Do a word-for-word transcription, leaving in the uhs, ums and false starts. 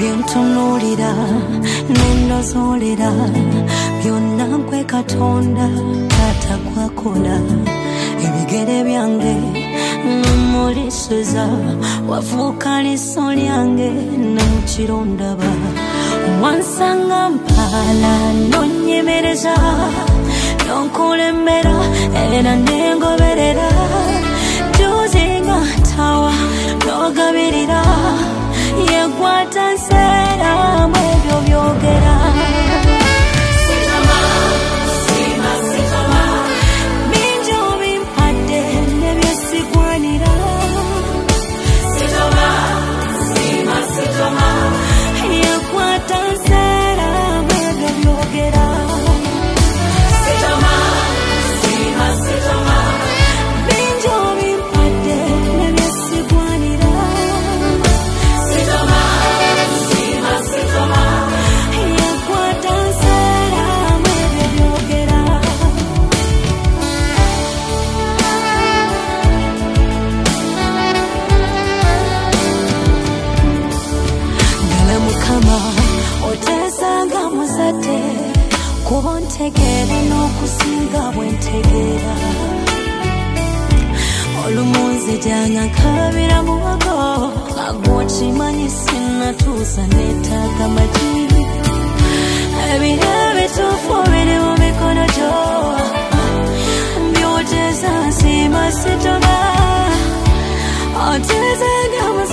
Byentunulira nendozolera byonna nkwe Katonda Taata gwakola ebigere byange mulisiza wafuuka liso lyange ne mukirondaba wansanga mpala nonyemereza nonkulembera era nengoberera tuzinga tawa nogabirira yekwata nsera mwebyo byogera Kubontegera n'okusinga bwentegera olumunzi janga kabira muwago agwokimanyi sinatuusa neetaaga magiri ebiro ebituufu biri mu mikono gyo mbyoteza nsiima sitoma otezanga